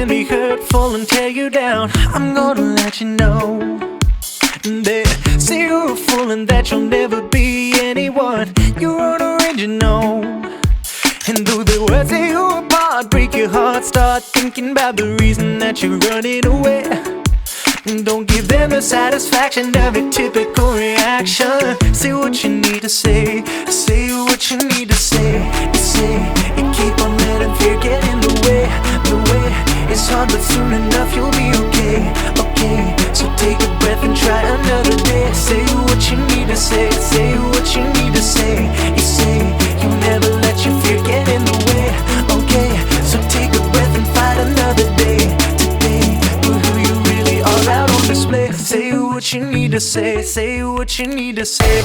can be hurtful and tear you down. I'm gonna let you know that say you're a fool and that you'll never be anyone. You're unoriginal, and though the words tear you apart, break your heart, start thinking about the reason that you're running away. Don't give them the satisfaction of a typical reaction. Say what you need to say, say what you need to say. You say, you keep on letting fear get in the way. The way it's hard, but soon enough you'll be okay. Okay, so take a breath and try another day. Say what you need to say, say what you need to say. You say, you never let your fear get in the way. Okay, so take a breath and fight another day. Today, put who you really are out on display. Say what you need to say, say what you need to say.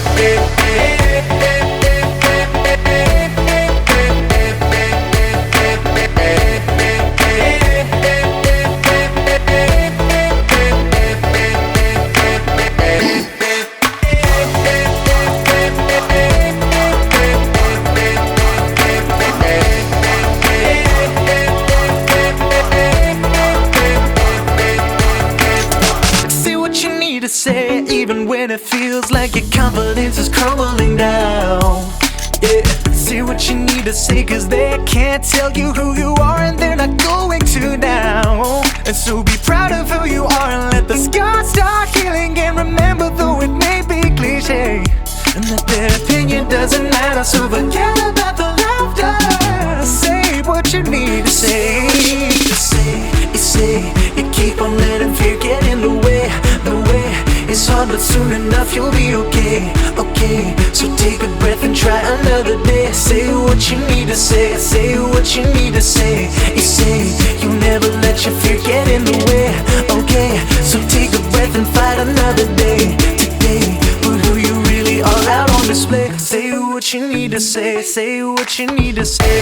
Say even when it feels like your confidence is crumbling down. Yeah, say what you need to say, cause they can't tell you who you are and they're not going to now. And so be proud of who you are and let the scars start healing. And remember, though it may be cliche, and that their opinion doesn't matter, so forget about the laughter. Say what you need to say. You say, you keep on letting fear get in the way. The way it's hard, but soon enough you'll be okay. Okay, so take a breath and try another day. Say what you need to say, say what you need to say. You say, you never let your fear get in the way. Okay, so take a breath and fight another day. Today, put who you really are out on display. Say what you need to say, say what you need to say.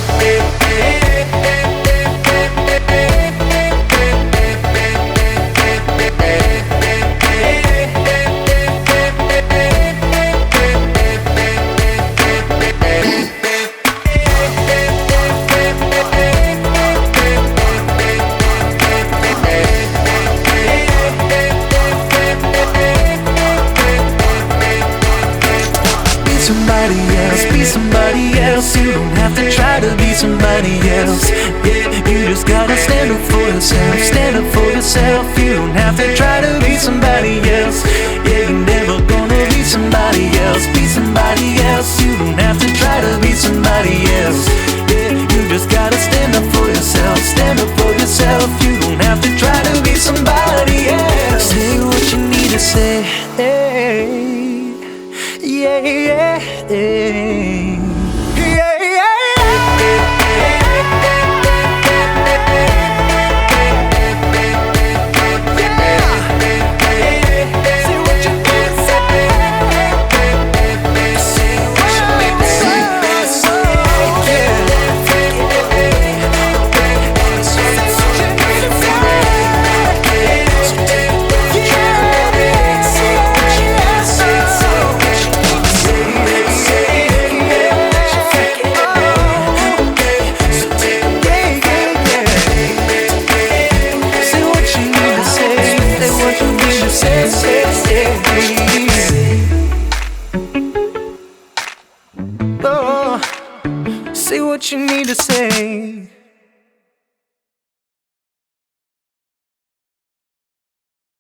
Somebody else, be somebody else. You don't have to try to be somebody else. Yeah, you just gotta stand up for yourself. Stand up for yourself. You don't have to try to be somebody else. Yeah, you're never gonna be somebody else. Be somebody else. You don't have to try to be somebody else. Yeah, you just gotta stand up for yourself. Stand up for yourself. You don't have to try to be somebody else. Say what you need to say. Hey. Yeah, yeah, yeah. Oh, say what you need to say.